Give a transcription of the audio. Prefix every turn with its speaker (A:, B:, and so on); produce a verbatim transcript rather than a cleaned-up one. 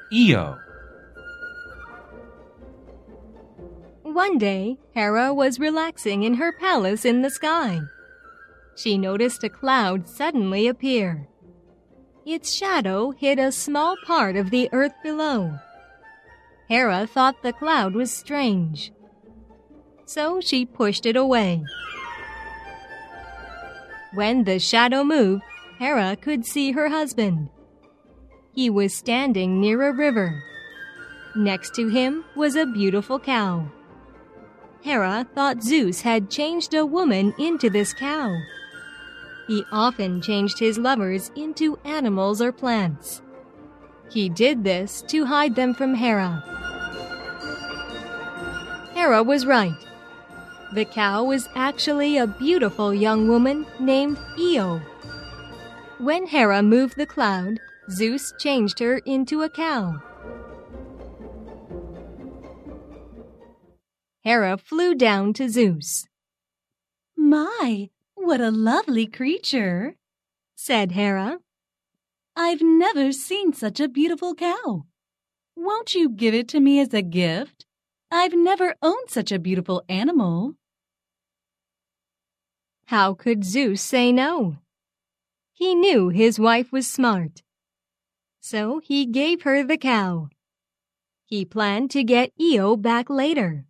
A: Io.
B: One day, Hera was relaxing in her palace in the sky. She noticed a cloud suddenly appear. Its shadow hid a small part of the earth below. Hera thought the cloud was strange, so she pushed it away. When the shadow moved, Hera could see her husband. He was standing near a river. Next to him was a beautiful cow. Hera thought Zeus had changed a woman into this cow. He often changed his lovers into animals or plants. He did this to hide them from Hera. Hera was right. The cow was actually a beautiful young woman named Io. When Hera moved the cloud, Zeus changed her into a cow. Hera flew down to Zeus.
C: "My, what a lovely creature,"
B: said Hera.
C: "I've never seen such a beautiful cow. Won't you give it to me as a gift? I've never owned such a beautiful animal."
B: How could Zeus say no? He knew his wife was smart. So he gave her the cow. He planned to get Io back later.